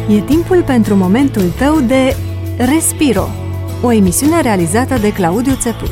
E timpul pentru momentul tău de Respiro, o emisiune realizată de Claudiu Țepuș.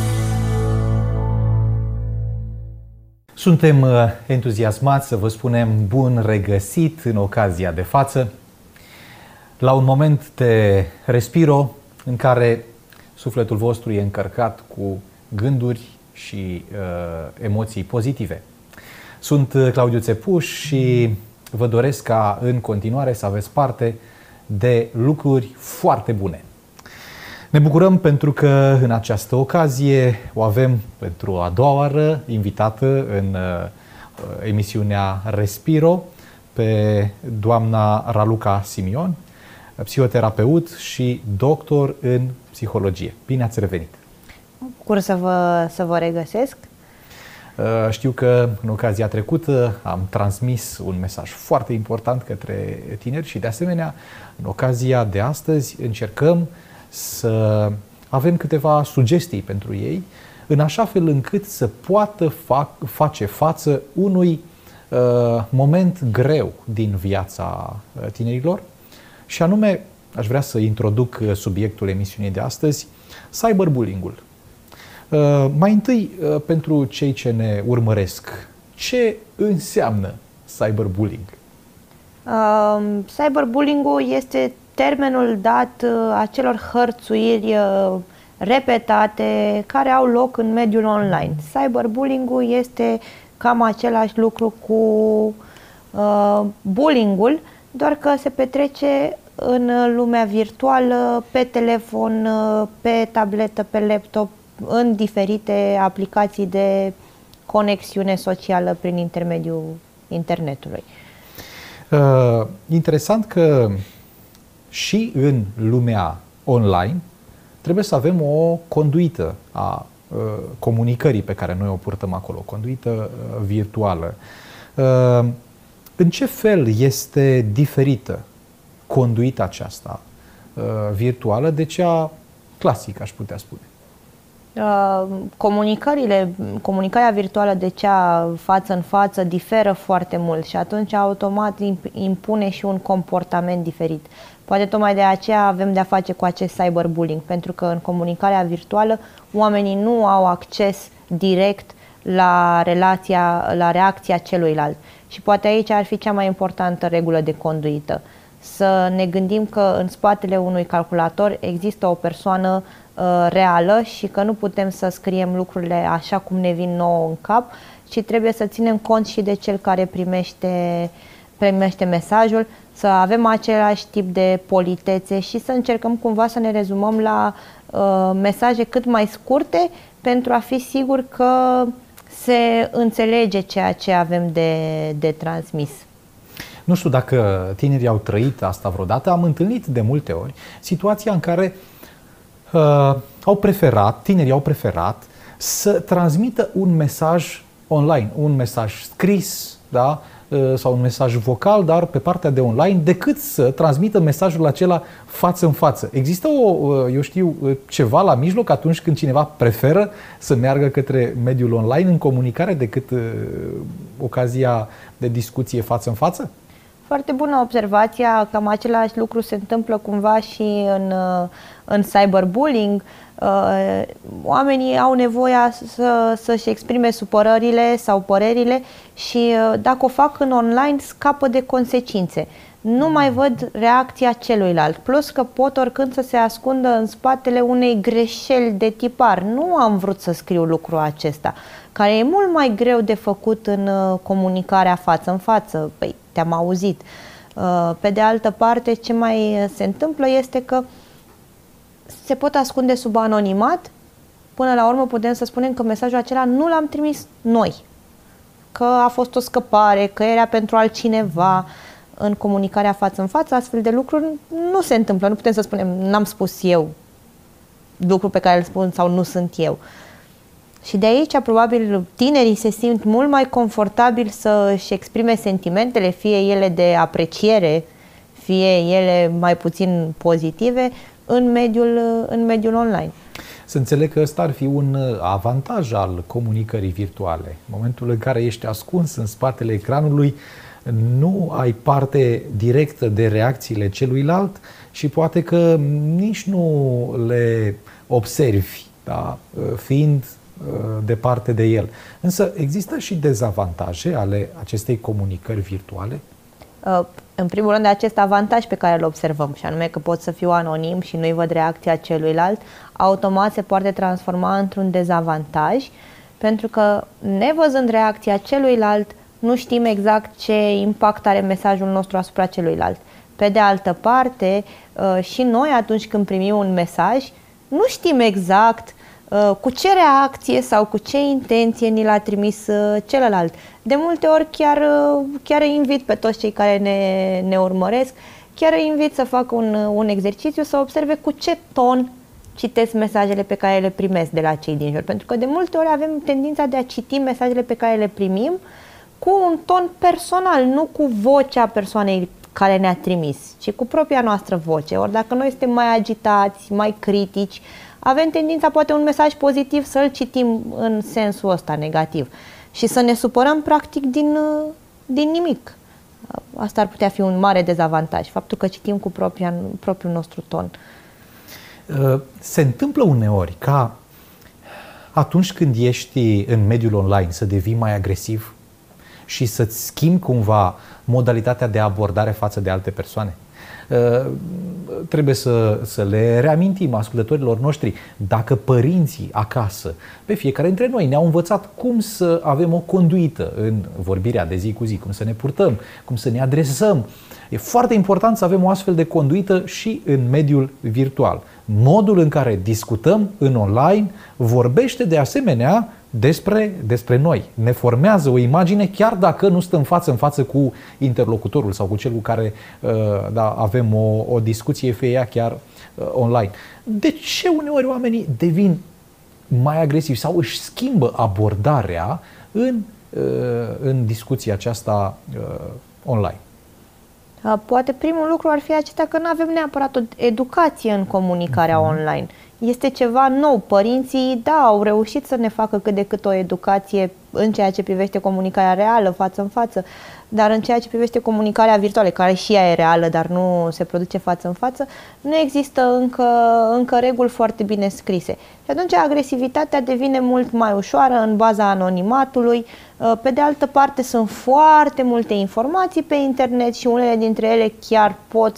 Suntem entuziasmați să vă spunem bun regăsit în ocazia de față, la un moment de respiro în care sufletul vostru e încărcat cu gânduri și emoții pozitive. Sunt Claudiu Țepuș și vă doresc ca în continuare să aveți parte de lucruri foarte bune. Ne bucurăm pentru că în această ocazie o avem pentru a doua oară invitată în emisiunea Respiro pe doamna Raluca Simion, psihoterapeut și doctor în psihologie. Bine ați revenit! Bucur să vă regăsesc. Știu că în ocazia trecută am transmis un mesaj foarte important către tineri și de asemenea în ocazia de astăzi încercăm să avem câteva sugestii pentru ei în așa fel încât să poată face față unui moment greu din viața tinerilor și anume aș vrea să introduc subiectul emisiunii de astăzi, cyberbullying-ul. Mai întâi, pentru cei ce ne urmăresc, ce înseamnă cyberbullying? Cyberbullying-ul este termenul dat acelor hărțuiri repetate care au loc în mediul online. Cyberbullying-ul este cam același lucru cu bullying-ul, doar că se petrece în lumea virtuală, pe telefon, pe tabletă, pe laptop, în diferite aplicații de conexiune socială prin intermediul internetului. Interesant că și în lumea online trebuie să avem o conduită a comunicării pe care noi o purtăm acolo, o conduită virtuală. În ce fel este diferită conduita aceasta virtuală de cea clasică, aș putea spune? Comunicarea virtuală de cea față în față diferă foarte mult și atunci automat impune și un comportament diferit. Poate tocmai de aceea avem de-a face cu acest cyberbullying, pentru că în comunicarea virtuală oamenii nu au acces direct la reacția celuilalt. Și poate aici ar fi cea mai importantă regulă de conduită. Să ne gândim că în spatele unui calculator există o persoană reală și că nu putem să scriem lucrurile așa cum ne vin nouă în cap, ci trebuie să ținem cont și de cel care primește mesajul, să avem același tip de politețe și să încercăm cumva să ne rezumăm la mesaje cât mai scurte pentru a fi sigur că se înțelege ceea ce avem de transmis. Nu știu dacă tinerii au trăit asta vreodată, am întâlnit de multe ori situația în care tinerii au preferat să transmită un mesaj online, un mesaj scris, da, sau un mesaj vocal, dar pe partea de online, decât să transmită mesajul acela față în față. Există ceva la mijloc atunci când cineva preferă să meargă către mediul online în comunicare decât ocazia de discuție față în față? Foarte bună observația, cam același lucru se întâmplă cumva și în cyberbullying. Oamenii au nevoia să-și exprime supărările sau părerile și dacă o fac în online scapă de consecințe. Nu mai văd reacția celuilalt, plus că pot oricând să se ascundă în spatele unei greșeli de tipar. Nu am vrut să scriu lucrul acesta, care e mult mai greu de făcut în comunicarea față în față. Păi, te-am auzit. Pe de altă parte, ce mai se întâmplă este că se pot ascunde sub anonimat. Până la urmă putem să spunem că mesajul acela nu l-am trimis noi, că a fost o scăpare, că era pentru altcineva. În comunicarea față în față, astfel de lucruri nu se întâmplă. Nu putem să spunem, n-am spus eu lucrul pe care îl spun sau nu sunt eu. Și de aici, probabil, tinerii se simt mult mai confortabil să-și exprime sentimentele, fie ele de apreciere, fie ele mai puțin pozitive, în mediul online. Să înțeleg că ăsta ar fi un avantaj al comunicării virtuale. În momentul în care ești ascuns în spatele ecranului, nu ai parte directă de reacțiile celuilalt și poate că nici nu le observi, da? Fiind departe de el. Însă există și dezavantaje ale acestei comunicări virtuale? În primul rând, acest avantaj pe care îl observăm, și anume că pot să fiu anonim și nu-i văd reacția celuilalt, automat se poate transforma într-un dezavantaj, pentru că nevăzând reacția celuilalt, nu știm exact ce impact are mesajul nostru asupra celuilalt. Pe de altă parte, și noi atunci când primim un mesaj, nu știm exact cu ce reacție sau cu ce intenție ni l-a trimis celălalt. De multe ori chiar îi invit pe toți cei care ne urmăresc, chiar îi invit să facă un exercițiu, să observe cu ce ton citesc mesajele pe care le primesc de la cei din jur. Pentru că de multe ori avem tendința de a citi mesajele pe care le primim cu un ton personal, nu cu vocea persoanei care ne-a trimis, ci cu propria noastră voce. Ori dacă noi suntem mai agitați, mai critici, avem tendința poate un mesaj pozitiv să-l citim în sensul ăsta negativ și să ne supărăm practic din nimic. Asta ar putea fi un mare dezavantaj, faptul că citim cu propriul nostru ton. Se întâmplă uneori ca atunci când ești în mediul online să devii mai agresiv și să-ți schimbi cumva modalitatea de abordare față de alte persoane. Trebuie să le reamintim ascultătorilor noștri, dacă părinții acasă, pe fiecare dintre noi, ne-au învățat cum să avem o conduită în vorbirea de zi cu zi, cum să ne purtăm, cum să ne adresăm. E foarte important să avem o astfel de conduită și în mediul virtual. Modul în care discutăm în online vorbește de asemenea despre noi. Ne formează o imagine chiar dacă nu stăm față în față cu interlocutorul sau cu cel cu care avem o discuție, fie ea chiar online. De ce uneori oamenii devin mai agresivi sau își schimbă abordarea în discuția aceasta online? Poate primul lucru ar fi acesta că nu avem neapărat o educație în comunicarea online. Este ceva nou. Părinții, au reușit să ne facă cât de cât o educație în ceea ce privește comunicarea reală, față în față, dar în ceea ce privește comunicarea virtuală, care și ea e reală, dar nu se produce față în față, nu există încă reguli foarte bine scrise. Și atunci agresivitatea devine mult mai ușoară în baza anonimatului. Pe de altă parte, sunt foarte multe informații pe internet și unele dintre ele chiar pot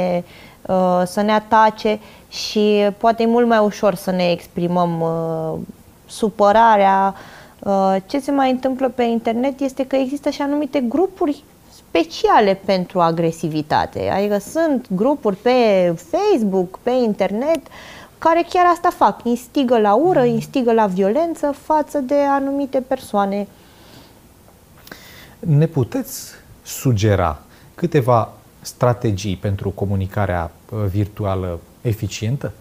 să ne atace și poate e mult mai ușor să ne exprimăm supărarea. Ce se mai întâmplă pe internet este că există și anumite grupuri speciale pentru agresivitate. Adică sunt grupuri pe Facebook, pe internet, care chiar asta fac. Instigă la ură, instigă la violență față de anumite persoane. Ne puteți sugera câteva strategii pentru comunicarea virtuală eficientă?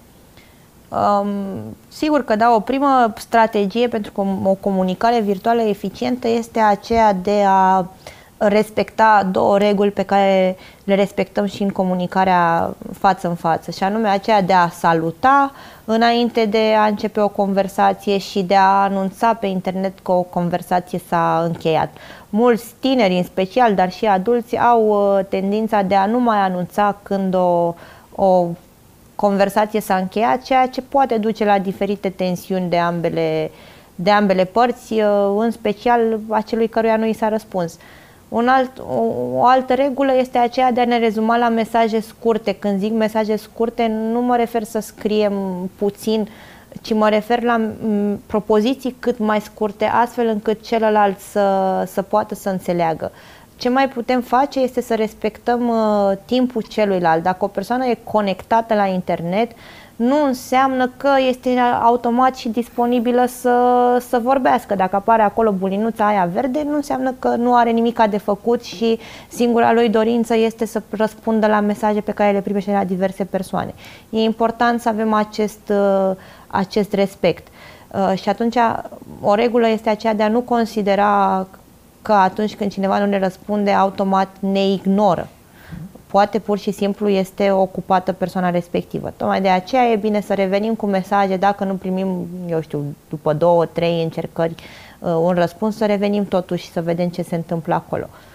Sigur că o primă strategie pentru o comunicare virtuală eficientă este aceea de a respecta două reguli pe care le respectăm și în comunicarea față în față, și anume aceea de a saluta înainte de a începe o conversație și de a anunța pe internet că o conversație s-a încheiat. Mulți tineri în special, dar și adulți, au tendința de a nu mai anunța când o conversație s-a încheiat, ceea ce poate duce la diferite tensiuni de ambele părți, în special a celui căruia nu i s-a răspuns. O altă regulă este aceea de a ne rezuma la mesaje scurte. Când zic mesaje scurte, nu mă refer să scriem puțin, ci mă refer la propoziții cât mai scurte, astfel încât celălalt să poată să înțeleagă. Ce mai putem face este să respectăm timpul celuilalt. Dacă o persoană e conectată la internet, nu înseamnă că este automat și disponibilă să vorbească. Dacă apare acolo bulinuța aia verde, nu înseamnă că nu are nimic de făcut și singura lui dorință este să răspundă la mesaje pe care le primește la diverse persoane. E important să avem acest respect. Și atunci o regulă este aceea de a nu considera că atunci când cineva nu ne răspunde, automat ne ignoră. Poate pur și simplu este ocupată persoana respectivă. Tocmai de aceea e bine să revenim cu mesaje, dacă nu primim, după 2-3 încercări un răspuns, să revenim totuși și să vedem ce se întâmplă acolo.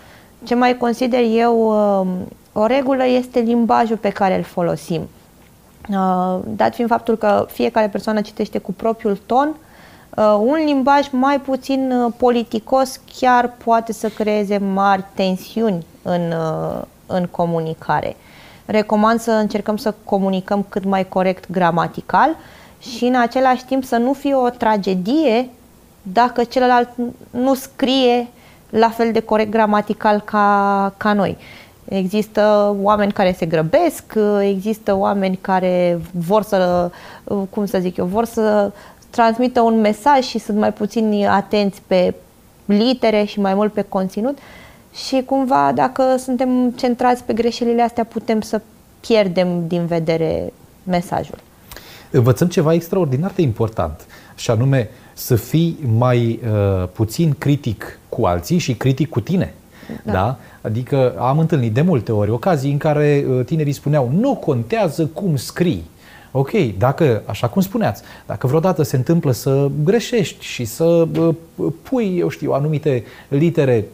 Ce mai consider eu o regulă este limbajul pe care îl folosim. Dat fiind faptul că fiecare persoană citește cu propriul ton, un limbaj mai puțin politicos chiar poate să creeze mari tensiuni în comunicare. Recomand să încercăm să comunicăm cât mai corect gramatical și în același timp să nu fie o tragedie dacă celălalt nu scrie la fel de corect gramatical ca noi. Există oameni care se grăbesc, există oameni care vor să, vor să transmită un mesaj și sunt mai puțin atenți pe litere și mai mult pe conținut și cumva dacă suntem centrați pe greșelile astea putem să pierdem din vedere mesajul. Învățăm ceva extraordinar de important și anume să fii mai puțin critic cu alții și critic cu tine. Da. Da? Adică am întâlnit de multe ori ocazii în care tinerii spuneau nu contează cum scrii. Ok, dacă, așa cum spuneați, dacă vreodată se întâmplă să greșești și să pui, eu știu, anumite litere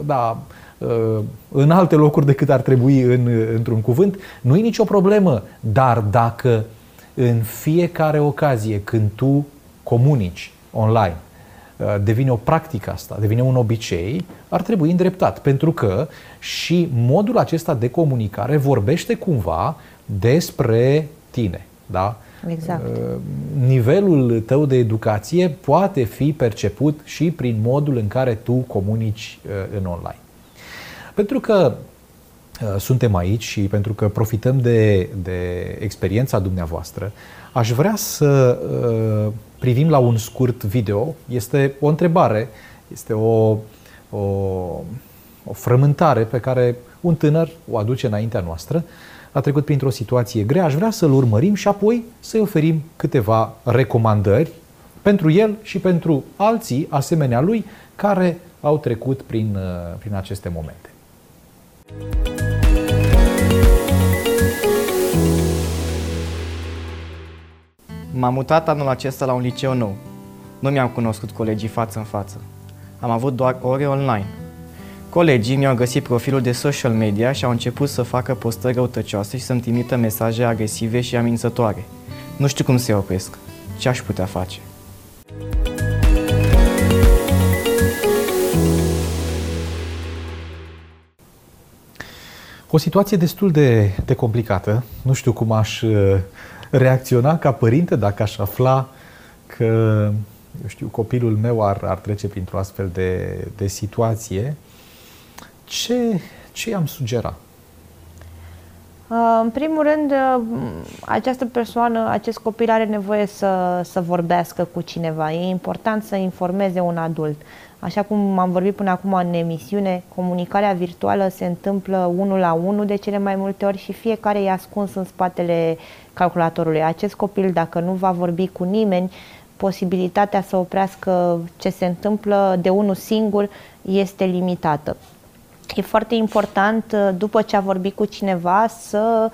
în alte locuri decât ar trebui într-un cuvânt, nu e nicio problemă. Dar dacă în fiecare ocazie când tu comunici online devine o practică asta, devine un obicei, ar trebui îndreptat. Pentru că și modul acesta de comunicare vorbește cumva despre tine. Da? Exact. Nivelul tău de educație poate fi perceput și prin modul în care tu comunici în online. Pentru că suntem aici și pentru că profităm de experiența dumneavoastră, aș vrea să privim la un scurt video. Este o întrebare, este o frământare pe care un tânăr o aduce înaintea noastră. A trecut printr-o situație grea, aș vrea să-l urmărim și apoi să-i oferim câteva recomandări pentru el și pentru alții asemenea lui care au trecut prin aceste momente. M-am mutat anul acesta la un liceu nou. Nu mi-am cunoscut colegii față în față. Am avut doar ore online. Colegii mi-au găsit profilul de social media și au început să facă postări răutăcioase și să-mi trimită mesaje agresive și amenințătoare. Nu știu cum să-i opresc. Ce aș putea face? O situație destul de complicată. Nu știu cum aș reacționa ca părinte dacă aș afla că, eu știu, copilul meu ar trece printr-o astfel de situație. Ce i-am sugera? În primul rând, această persoană, acest copil are nevoie să vorbească cu cineva. E important să informeze un adult. Așa cum am vorbit până acum în emisiune, comunicarea virtuală se întâmplă 1 la 1 de cele mai multe ori și fiecare e ascuns în spatele calculatorului. Acest copil, dacă nu va vorbi cu nimeni, posibilitatea să oprească ce se întâmplă de unul singur este limitată. E foarte important, după ce a vorbit cu cineva, să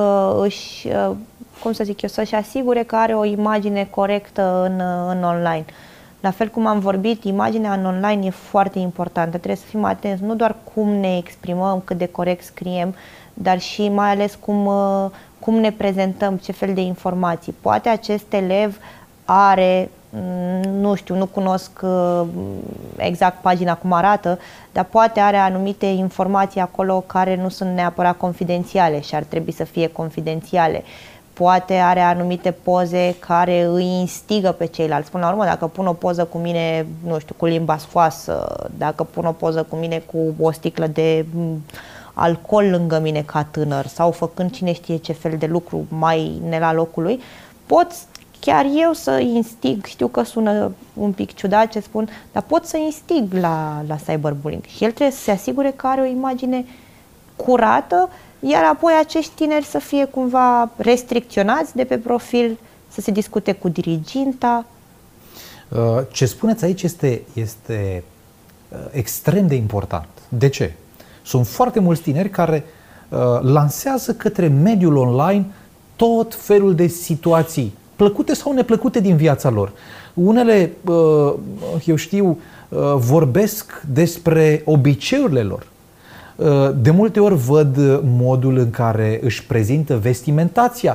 să-și asigure că are o imagine corectă în online. La fel cum am vorbit, imaginea în online e foarte importantă. Trebuie să fim atenți nu doar cum ne exprimăm, cât de corect scriem, dar și mai ales cum ne prezentăm, ce fel de informații. Poate acest elev are, nu știu, nu cunosc exact pagina cum arată, dar poate are anumite informații acolo care nu sunt neapărat confidențiale și ar trebui să fie confidențiale. Poate are anumite poze care îi instigă pe ceilalți. Până la urmă, dacă pun o poză cu mine, nu știu, cu limba scoasă, dacă pun o poză cu mine cu o sticlă de alcool lângă mine ca tânăr sau făcând cine știe ce fel de lucru mai ne la locul lui, pot chiar eu să instig, știu că sună un pic ciudat ce spun, dar pot să instig la cyberbullying. Și el trebuie să se asigure că are o imagine curată, iar apoi acești tineri să fie cumva restricționați de pe profil, să se discute cu diriginta. Ce spuneți aici este extrem de important. De ce? Sunt foarte mulți tineri care lansează către mediul online tot felul de situații, plăcute sau neplăcute din viața lor. Unele, eu știu, vorbesc despre obiceiurile lor. De multe ori văd modul în care își prezintă vestimentația.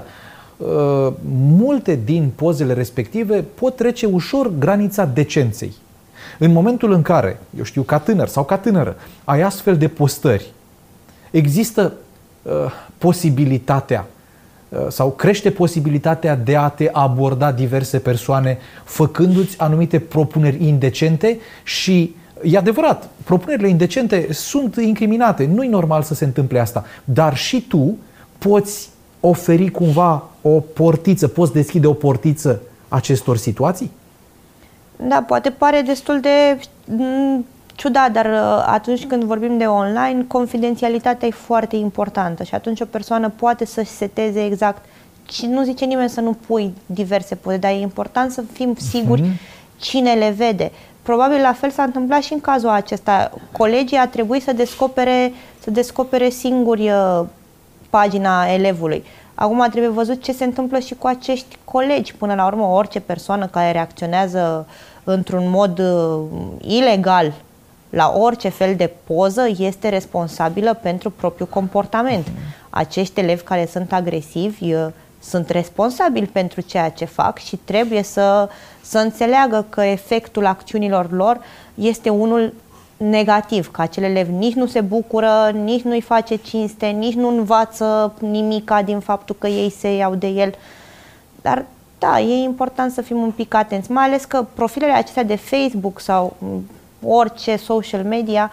Multe din pozele respective pot trece ușor granița decenței. În momentul în care, eu știu, ca tânăr sau ca tânără, ai astfel de postări, există posibilitatea sau crește posibilitatea de a te aborda diverse persoane făcându-ți anumite propuneri indecente și, e adevărat, propunerile indecente sunt incriminate, nu-i normal să se întâmple asta, dar și tu poți oferi cumva o portiță, poți deschide o portiță acestor situații? Da, poate pare destul de ciudat, dar atunci când vorbim de online, confidențialitatea e foarte importantă și atunci o persoană poate să-și seteze exact. Și nu zice nimeni să nu pui diverse poze, dar e important să fim siguri cine le vede. Probabil la fel s-a întâmplat și în cazul acesta. Colegii a trebuit să descopere singuri pagina elevului. Acum trebuie văzut ce se întâmplă și cu acești colegi. Până la urmă, orice persoană care reacționează într-un mod ilegal la orice fel de poză este responsabilă pentru propriul comportament. Acești elevi care sunt agresivi sunt responsabili pentru ceea ce fac și trebuie să înțeleagă că efectul acțiunilor lor este unul negativ, că acel elev nici nu se bucură, nici nu-i face cinste, nici nu învață nimica din faptul că ei se iau de el. Dar da, e important să fim un pic atenți, mai ales că profilele acestea de Facebook sau orice social media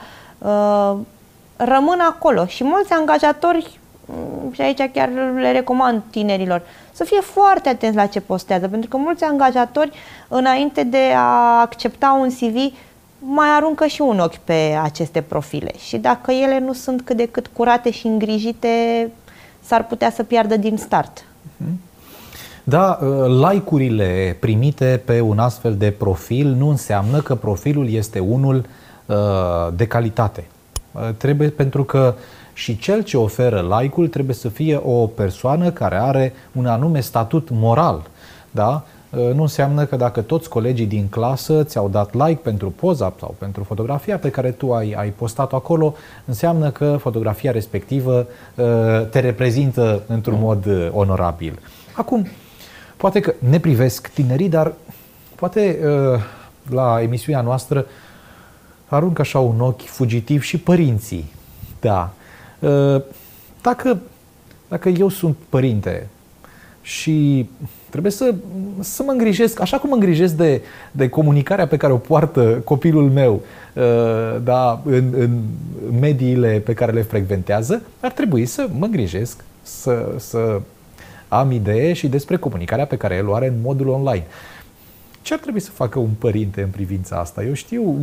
rămân acolo și mulți angajatori, și aici chiar le recomand tinerilor, să fie foarte atenți la ce postează, pentru că mulți angajatori, înainte de a accepta un CV, mai aruncă și un ochi pe aceste profile și dacă ele nu sunt cât de cât curate și îngrijite, s-ar putea să piardă din start. Da, like-urile primite pe un astfel de profil nu înseamnă că profilul este unul de calitate. Trebuie, pentru că și cel ce oferă like-ul trebuie să fie o persoană care are un anume statut moral. Da? Nu înseamnă că dacă toți colegii din clasă ți-au dat like pentru poza sau pentru fotografia pe care tu ai postat-o acolo, înseamnă că fotografia respectivă te reprezintă într-un mod onorabil. Acum, poate că ne privesc tinerii, dar poate la emisiunea noastră aruncă așa un ochi fugitiv și părinții. Da. Dacă eu sunt părinte și trebuie să mă îngrijesc, așa cum mă îngrijesc de comunicarea pe care o poartă copilul meu în mediile pe care le frecventează, ar trebui să mă îngrijesc să am idee și despre comunicarea pe care el o are în modul online. Ce ar trebui să facă un părinte în privința asta? Eu știu,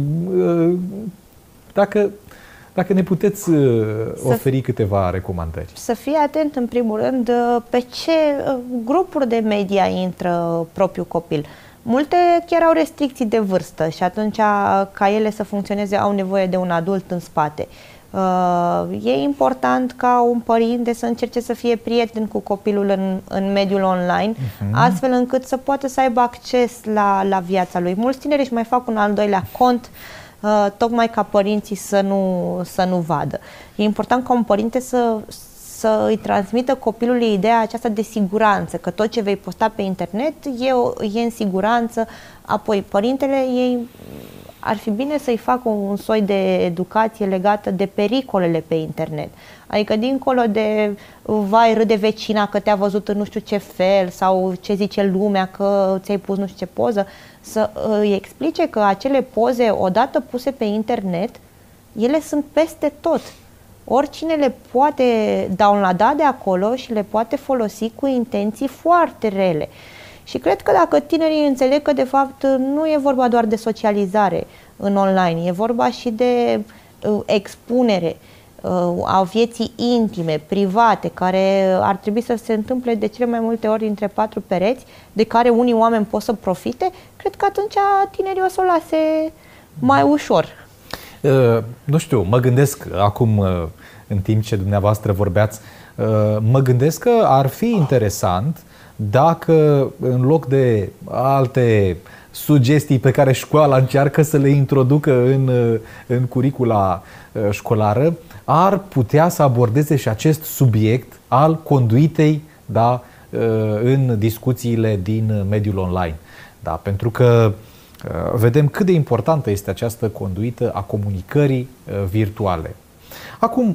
dacă ne puteți oferi câteva recomandări. Să fii atent, în primul rând, pe ce grupuri de media intră propriul copil. Multe chiar au restricții de vârstă și atunci, ca ele să funcționeze, au nevoie de un adult în spate. E important ca un părinte să încerce să fie prieten cu copilul în mediul online, astfel încât să poată să aibă acces la viața lui. Mulți tineri își mai fac un al doilea cont, tocmai ca părinții să nu vadă. E important ca un părinte să îi transmită copilului ideea aceasta de siguranță, că tot ce vei posta pe internet e în siguranță. Apoi, părintele, ar fi bine să-i facă un soi de educație legată de pericolele pe internet. Adică dincolo de vai, râde vecina că te-a văzut în nu știu ce fel sau ce zice lumea că ți-ai pus nu știu ce poză, să îi explice că acele poze, odată puse pe internet, ele sunt peste tot. Oricine le poate downloada de acolo și le poate folosi cu intenții foarte rele. Și cred că dacă tinerii înțeleg că de fapt nu e vorba doar de socializare în online, e vorba și de expunere a vieții intime, private, care ar trebui să se întâmple de cele mai multe ori între patru pereți, de care unii oameni pot să profite, cred că atunci tinerii o să o lase mai ușor. Nu știu, mă gândesc acum, în timp ce dumneavoastră vorbeați, mă gândesc că ar fi interesant dacă în loc de alte sugestii pe care școala încearcă să le introducă în curicula școlară, ar putea să abordeze și acest subiect al conduitei, da, în discuțiile din mediul online. Da, pentru că vedem cât de importantă este această conduită a comunicării virtuale. Acum,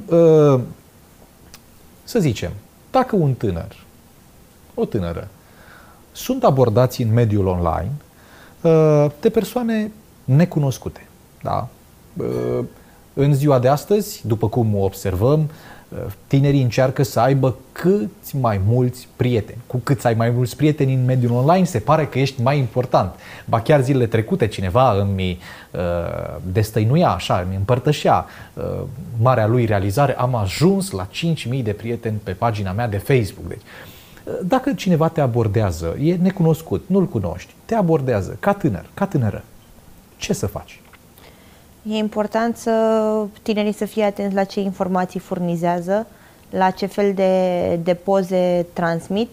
să zicem, dacă un tânăr, o tânără, sunt abordați în mediul online de persoane necunoscute. Da? În ziua de astăzi, după cum observăm, tinerii încearcă să aibă câți mai mulți prieteni. Cu cât ai mai mulți prieteni în mediul online, se pare că ești mai important. Ba chiar zilele trecute cineva îmi destăinuia, așa, îmi împărtășea marea lui realizare: am ajuns la 5.000 de prieteni pe pagina mea de Facebook. Deci, dacă cineva te abordează, e necunoscut, nu-l cunoști, te abordează ca tânăr, ca tânără, ce să faci? E important tinerii să fie atenți la ce informații furnizează, la ce fel de poze transmit,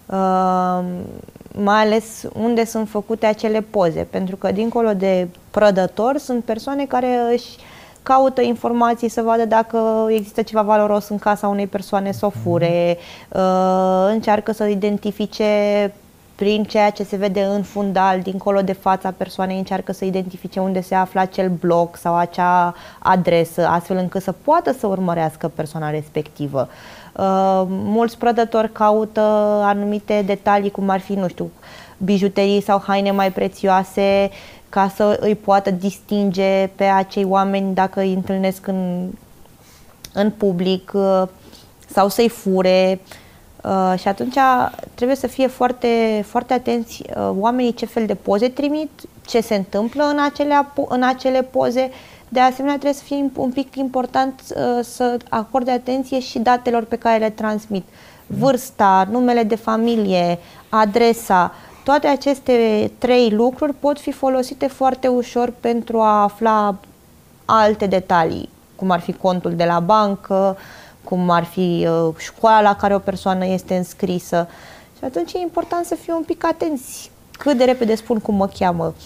mai ales unde sunt făcute acele poze, pentru că dincolo de prădători sunt persoane care își caută informații să vadă dacă există ceva valoros în casa unei persoane, să o fure, încearcă să identifice prin ceea ce se vede în fundal, dincolo de fața persoanei, încearcă să identifice unde se află acel blog sau acea adresă, astfel încât să poată să urmărească persoana respectivă. Mulți prădători caută anumite detalii, cum ar fi, nu știu, bijuterii sau haine mai prețioase, ca să îi poată distinge pe acei oameni dacă îi întâlnesc în public sau să-i fure. Și atunci trebuie să fie foarte, foarte atenți oamenii ce fel de poze trimit, ce se întâmplă în acele poze. De asemenea, trebuie să fie un pic important să acorde atenție și datelor pe care le transmit. Vârsta, numele de familie, adresa, toate aceste 3 lucruri pot fi folosite foarte ușor pentru a afla alte detalii, cum ar fi contul de la bancă, cum ar fi școala la care o persoană este înscrisă. Și atunci e important să fie un pic atenți cât de repede spun cum mă cheamă.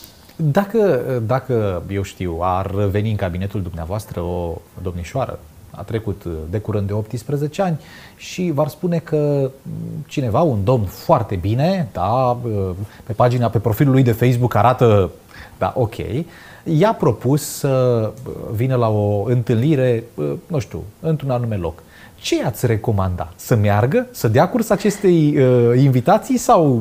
Dacă, eu știu, ar veni în cabinetul dumneavoastră o domnișoară, a trecut de curând de 18 ani și v-ar spune că cineva, un domn foarte bine, da, pe profilul lui de Facebook arată, da, ok, i-a propus să vină la o întâlnire, nu știu, într-un anume loc. Ce i-ați recomanda? Să meargă? Să dea curs acestei invitații sau?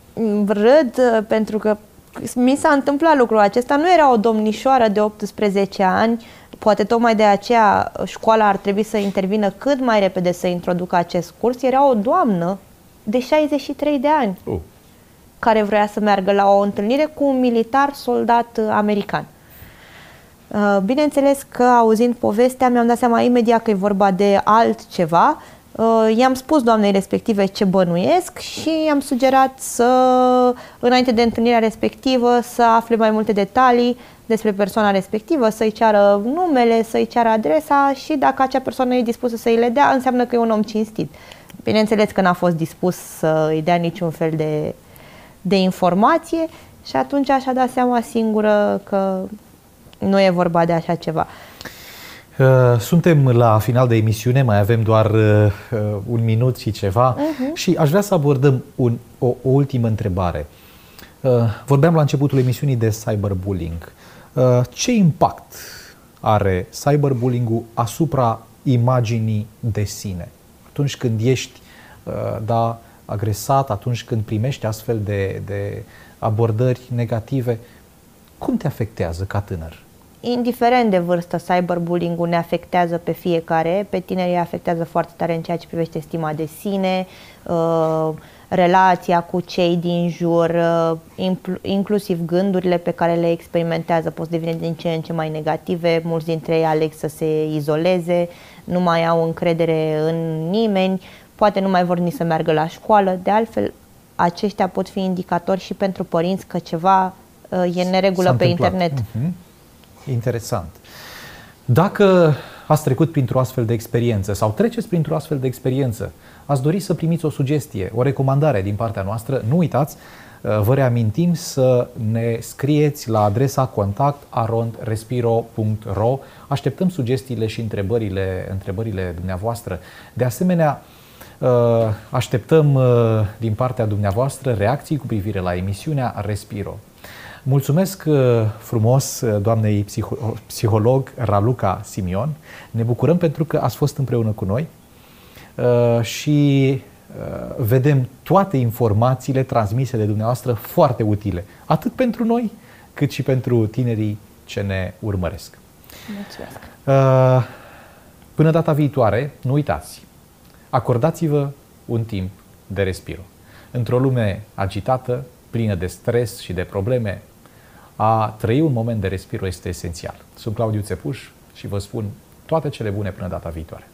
Râd, pentru că mi s-a întâmplat lucrul acesta. Nu era o domnișoară de 18 ani, poate tocmai de aceea școala ar trebui să intervină cât mai repede să introducă acest curs. Era o doamnă de 63 de ani care vrea să meargă la o întâlnire cu un militar soldat american. Bineînțeles că, auzind povestea, mi-am dat seama imediat că e vorba de altceva. I-am spus doamnei respective ce bănuiesc și i-am sugerat înainte de întâlnirea respectivă, să afle mai multe detalii despre persoana respectivă, să-i ceară numele, să-i ceară adresa și dacă acea persoană e dispusă să îi le dea, înseamnă că e un om cinstit. Bineînțeles că n-a fost dispus să îi dea niciun fel de informație și atunci și-a dat seama singură că nu e vorba de așa ceva. Suntem la final de emisiune, mai avem doar un minut și ceva și aș vrea să abordăm o ultimă întrebare. Vorbeam la începutul emisiunii de cyberbullying. Ce impact are cyberbullying-ul asupra imaginii de sine? Atunci când ești agresat, atunci când primești astfel de abordări negative, cum te afectează ca tânăr? Indiferent de vârstă, cyberbullying-ul ne afectează pe fiecare, pe tineri afectează foarte tare în ceea ce privește stima de sine, relația cu cei din jur, inclusiv gândurile pe care le experimentează pot deveni din ce în ce mai negative. Mulți dintre ei aleg să se izoleze, nu mai au încredere în nimeni, poate nu mai vor nici să meargă la școală. De altfel, aceștia pot fi indicatori și pentru părinți că ceva e în neregulă pe internet. Interesant. Dacă ați trecut printr-o astfel de experiență sau treceți printr-o astfel de experiență, ați dori să primiți o sugestie, o recomandare din partea noastră, nu uitați, Vă reamintim să ne scrieți la adresa contact@respiro.ro. Așteptăm sugestiile și întrebările dumneavoastră. De asemenea, așteptăm din partea dumneavoastră reacții cu privire la emisiunea Respiro. Mulțumesc frumos doamnei psiholog Raluca Simion. Ne bucurăm pentru că ați fost împreună cu noi și vedem toate informațiile transmise de dumneavoastră foarte utile, atât pentru noi, cât și pentru tinerii ce ne urmăresc. Mulțumesc! Până data viitoare, nu uitați, acordați-vă un timp de respiro. Într-o lume agitată, plină de stres și de probleme, a trăi un moment de respiro este esențial. Sunt Claudiu Țepuș și vă spun toate cele bune până data viitoare.